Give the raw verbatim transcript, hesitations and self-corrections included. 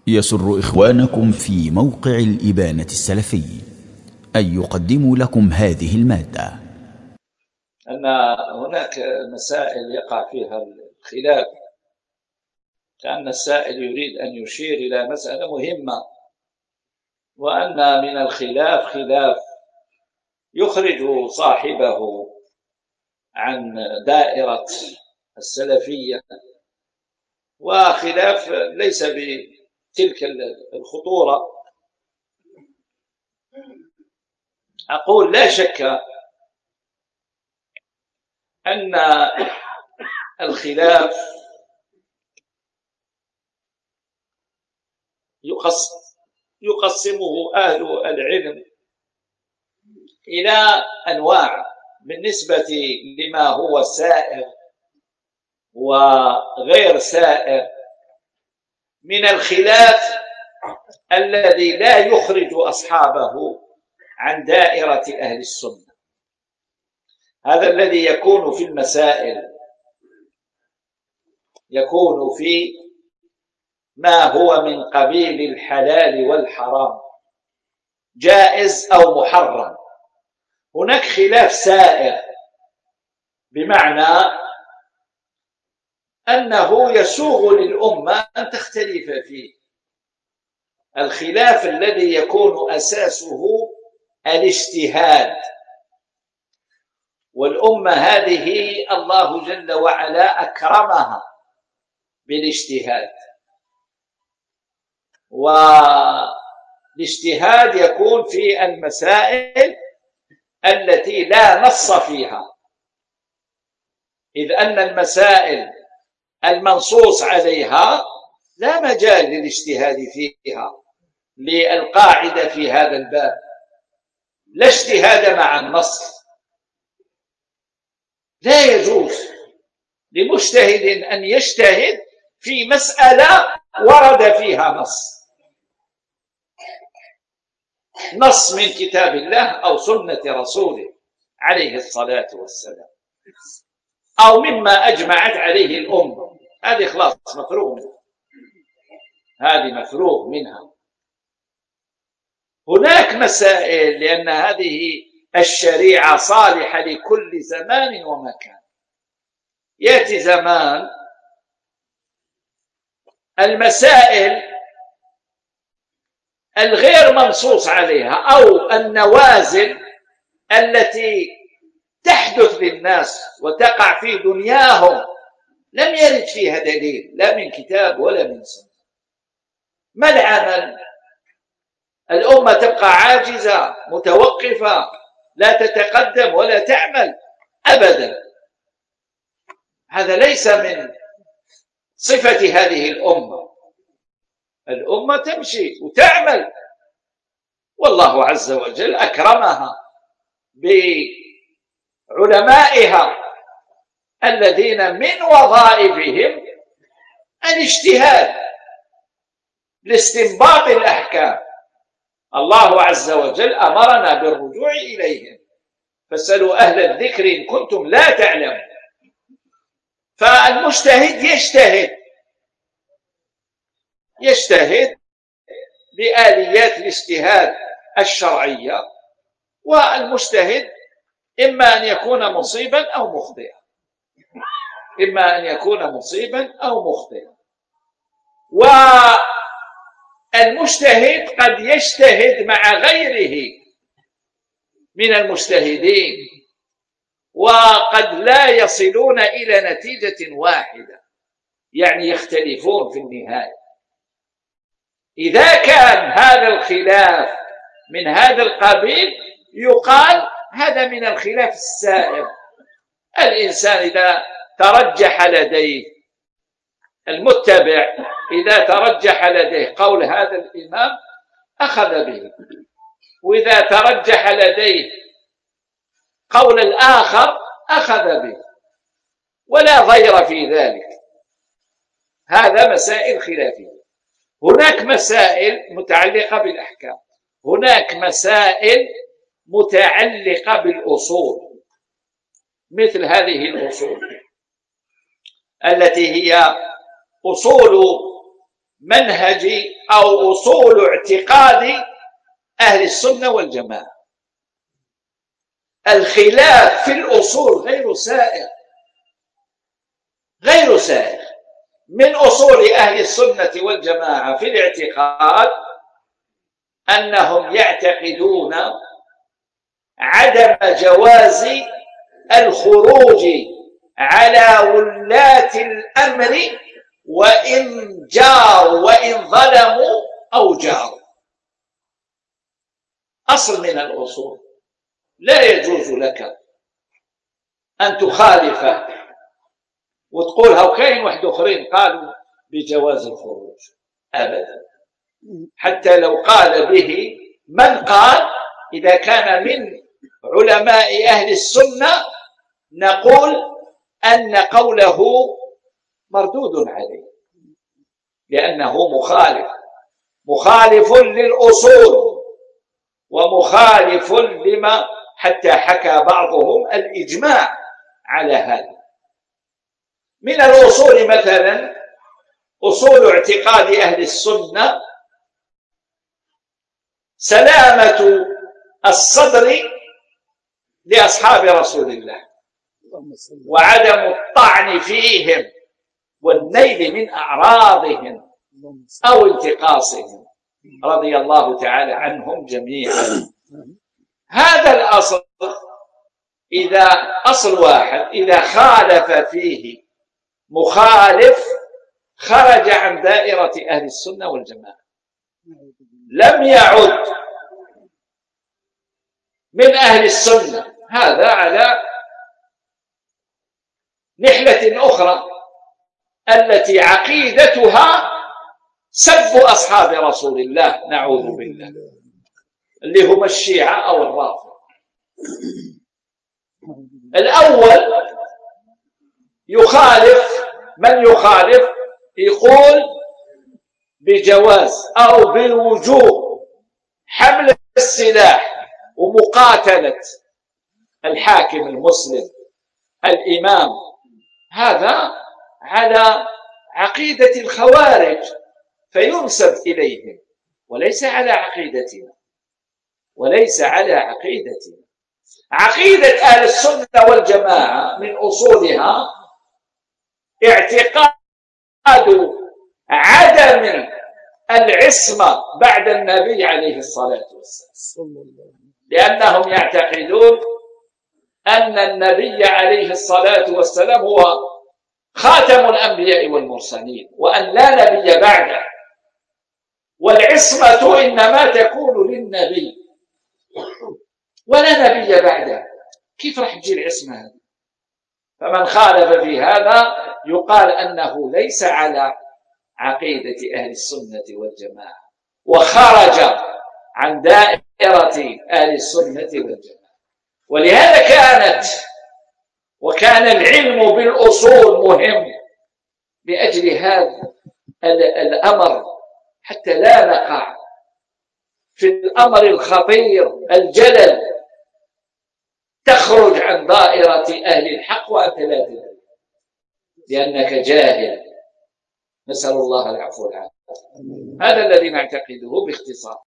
يسر إخوانكم في موقع الإبانة السلفي أن يقدموا لكم هذه المادة. أن هناك مسائل يقع فيها الخلاف، كأن السائل يريد أن يشير إلى مسألة مهمة، وأن من الخلاف خلاف يخرج صاحبه عن دائرة السلفية، وخلاف ليس بتلك الخطورة. أقول لا شك أن الخلاف يقسمه أهل العلم إلى أنواع بالنسبة لما هو سائر وغير سائر. من الخلاف الذي لا يخرج أصحابه عن دائرة أهل السنة، هذا الذي يكون في المسائل، يكون في ما هو من قبيل الحلال والحرام، جائز أو محرم. هناك خلاف سائر بمعنى أنه يسوغ للأمة أن تختلف فيه، الخلاف الذي يكون أساسه الاجتهاد، والأمة هذه الله جل وعلا أكرمها بالاجتهاد، والاجتهاد يكون في المسائل التي لا نص فيها، إذ أن المسائل المنصوص عليها لا مجال للاجتهاد فيها، للقاعدة في هذا الباب لا اجتهاد مع النص. لا يجوز لمجتهد أن يجتهد في مسألة ورد فيها نص نص من كتاب الله أو سنة رسوله عليه الصلاة والسلام، أو مما أجمعت عليه الأمة، هذه خلاص مفروغ منها، هذه مفروغ منها. هناك مسائل لأن هذه الشريعة صالحة لكل زمان ومكان. يأتي زمان المسائل الغير منصوص عليها أو النوازل التي تحدث للناس وتقع في دنياهم لم يرد فيها دليل لا من كتاب ولا من سنة. ما العمل؟ الأمة تبقى عاجزة متوقفة لا تتقدم ولا تعمل أبدا. هذا ليس من صفة هذه الأمة. الأمة تمشي وتعمل، والله عز وجل أكرمها بعلمائها الذين من وظائفهم الاجتهاد لاستنباط الأحكام. الله عز وجل أمرنا بالرجوع إليهم، فاسألوا أهل الذكر إن كنتم لا تعلمون. فالمجتهد يجتهد يجتهد بآليات الاجتهاد الشرعية، والمجتهد إما أن يكون مصيبا أو مخطئا، إما أن يكون مصيبا أو مخطئا. والمجتهد قد يجتهد مع غيره من المجتهدين، وقد لا يصلون إلى نتيجة واحدة، يعني يختلفون في النهاية. إذا كان هذا الخلاف من هذا القبيل يقال هذا من الخلاف السائر. الإنسان إذا ترجح لديه المتبع، إذا ترجح لديه قول هذا الإمام أخذ به، وإذا ترجح لديه قول الآخر أخذ به، ولا ضير في ذلك. هذا مسائل خلافية. هناك مسائل متعلقة بالأحكام، هناك مسائل متعلقة بالأصول، مثل هذه الأصول التي هي أصول منهج أو أصول اعتقاد أهل السنة والجماعة. الخلاف في الأصول غير سائغ، غير سائغ. من أصول أهل السنة والجماعة في الاعتقاد أنهم يعتقدون عدم جواز الخروج على ولاة الأمر وإن جاروا وإن ظلموا أو جاروا. أصل من الأصول، لا يجوز لك أن تخالف وتقول هو كاين واحد آخرين قالوا بجواز الخروج، أبدا. حتى لو قال به من قال، إذا كان من علماء أهل السنة نقول أن قوله مردود عليه، لأنه مخالف مخالف للأصول ومخالف لما حتى حكى بعضهم الإجماع على هذا. من الأصول مثلا أصول اعتقاد أهل السنة سلامة الصدر لأصحاب رسول الله وعدم الطعن فيهم والنيل من أعراضهم أو انتقاصهم رضي الله تعالى عنهم جميعا. هذا الأصل إذا أصل واحد إذا خالف فيه مخالف خرج عن دائرة أهل السنة والجماعة، لم يعد من أهل السنة. هذا على نحلة أخرى التي عقيدتها سب أصحاب رسول الله، نعوذ بالله، اللي هم الشيعة أو الرافضة. الأول يخالف، من يخالف يقول بجواز أو بالوجوب حمل السلاح ومقاتلة الحاكم المسلم الإمام. هذا على عقيدة الخوارج فينسب إليهم، وليس على عقيدتنا، وليس على عقيدتنا. عقيدة أهل السنة والجماعة من أصولها اعتقاد عدم العصمة بعد النبي عليه الصلاة والسلام، لأنهم يعتقدون أن النبي عليه الصلاة والسلام هو خاتم الأنبياء والمرسلين وأن لا نبي بعده، والعصمة إنما تكون للنبي ولا نبي بعده. كيف راح تجي العصمة هذه؟ فمن خالف في هذا يقال أنه ليس على عقيدة أهل السنة والجماعة وخرج عن دائرة أهل السنة والجماعة. ولهذا كانت وكان العلم بالأصول مهم لأجل هذا الأمر، حتى لا نقع في الأمر الخطير الجلل تخرج عن دائرة أهل الحق وأنت لا تدري لأنك جاهل. نسأل الله العفو والعافية. هذا الذي نعتقده باختصار.